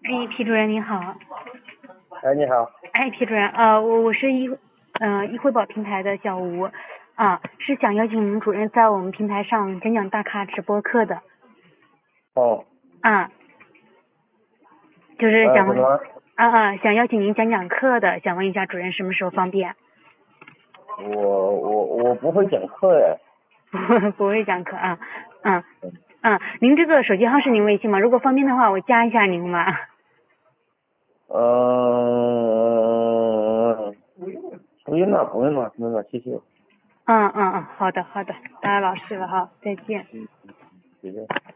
哎，皮主任您好。 哎，你好。 哎，皮主任，我是易惠宝平台的小吴，是想邀请您主任在我们平台上讲讲大咖直播课的。 哦。 就是想问， 怎么？ 想邀请您讲讲课的，想问一下主任什么时候方便？ 我不会讲课哎。 不会讲课啊。您这个手机号是您微信吗？如果方便的话，我加一下您嘛。 不用了，不用了，谢谢。 好的，打扰老师了哈，再见。 谢谢。